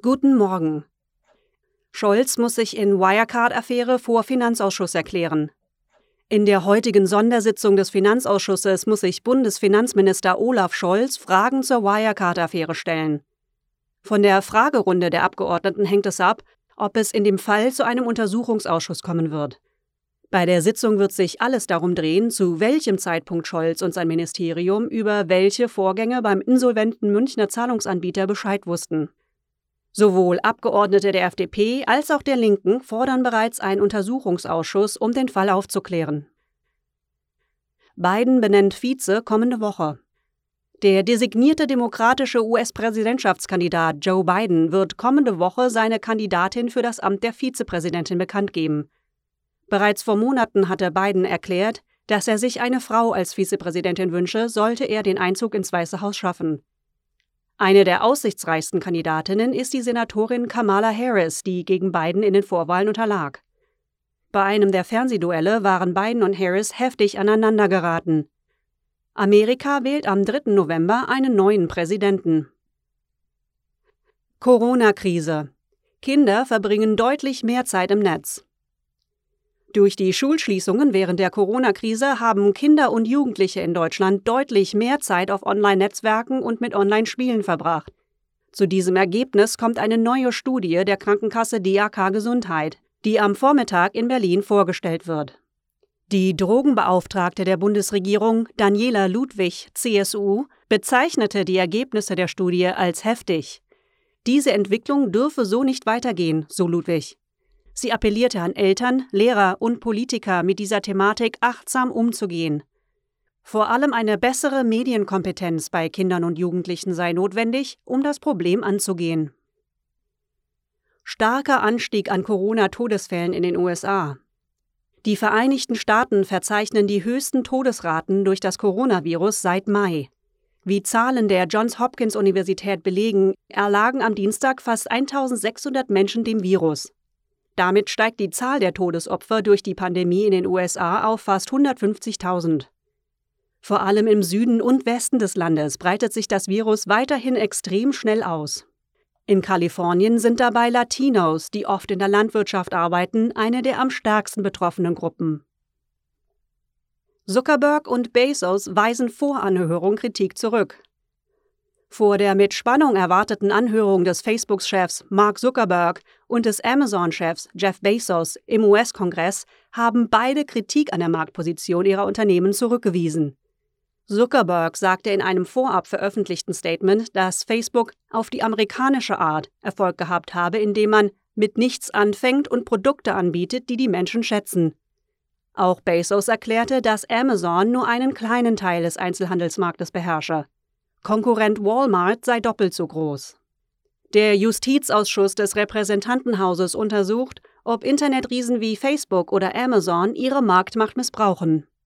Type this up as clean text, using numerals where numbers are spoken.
Guten Morgen. Scholz muss sich in Wirecard-Affäre vor Finanzausschuss erklären. In der heutigen Sondersitzung des Finanzausschusses muss sich Bundesfinanzminister Olaf Scholz Fragen zur Wirecard-Affäre stellen. Von der Fragerunde der Abgeordneten hängt es ab, ob es in dem Fall zu einem Untersuchungsausschuss kommen wird. Bei der Sitzung wird sich alles darum drehen, zu welchem Zeitpunkt Scholz und sein Ministerium über welche Vorgänge beim insolventen Münchner Zahlungsanbieter Bescheid wussten. Sowohl Abgeordnete der FDP als auch der Linken fordern bereits einen Untersuchungsausschuss, um den Fall aufzuklären. Biden benennt Vize kommende Woche. Der designierte demokratische US-Präsidentschaftskandidat Joe Biden wird kommende Woche seine Kandidatin für das Amt der Vizepräsidentin bekannt geben. Bereits vor Monaten hatte Biden erklärt, dass er sich eine Frau als Vizepräsidentin wünsche, sollte er den Einzug ins Weiße Haus schaffen. Eine der aussichtsreichsten Kandidatinnen ist die Senatorin Kamala Harris, die gegen Biden in den Vorwahlen unterlag. Bei einem der Fernsehduelle waren Biden und Harris heftig aneinandergeraten. Amerika wählt am 3. November einen neuen Präsidenten. Corona-Krise. Kinder verbringen deutlich mehr Zeit im Netz. Durch die Schulschließungen während der Corona-Krise haben Kinder und Jugendliche in Deutschland deutlich mehr Zeit auf Online-Netzwerken und mit Online-Spielen verbracht. Zu diesem Ergebnis kommt eine neue Studie der Krankenkasse DAK Gesundheit, die am Vormittag in Berlin vorgestellt wird. Die Drogenbeauftragte der Bundesregierung, Daniela Ludwig, CSU, bezeichnete die Ergebnisse der Studie als heftig. Diese Entwicklung dürfe so nicht weitergehen, so Ludwig. Sie appellierte an Eltern, Lehrer und Politiker, mit dieser Thematik achtsam umzugehen. Vor allem eine bessere Medienkompetenz bei Kindern und Jugendlichen sei notwendig, um das Problem anzugehen. Starker Anstieg an Corona-Todesfällen in den USA. Die Vereinigten Staaten verzeichnen die höchsten Todesraten durch das Coronavirus seit Mai. Wie Zahlen der Johns-Hopkins-Universität belegen, erlagen am Dienstag fast 1.600 Menschen dem Virus. Damit steigt die Zahl der Todesopfer durch die Pandemie in den USA auf fast 150.000. Vor allem im Süden und Westen des Landes breitet sich das Virus weiterhin extrem schnell aus. In Kalifornien sind dabei Latinos, die oft in der Landwirtschaft arbeiten, eine der am stärksten betroffenen Gruppen. Zuckerberg und Bezos weisen vor Anhörung Kritik zurück. Vor der mit Spannung erwarteten Anhörung des Facebook-Chefs Mark Zuckerberg und des Amazon-Chefs Jeff Bezos im US-Kongress haben beide Kritik an der Marktposition ihrer Unternehmen zurückgewiesen. Zuckerberg sagte in einem vorab veröffentlichten Statement, dass Facebook auf die amerikanische Art Erfolg gehabt habe, indem man mit nichts anfängt und Produkte anbietet, die die Menschen schätzen. Auch Bezos erklärte, dass Amazon nur einen kleinen Teil des Einzelhandelsmarktes beherrsche. Konkurrent Walmart sei doppelt so groß. Der Justizausschuss des Repräsentantenhauses untersucht, ob Internetriesen wie Facebook oder Amazon ihre Marktmacht missbrauchen.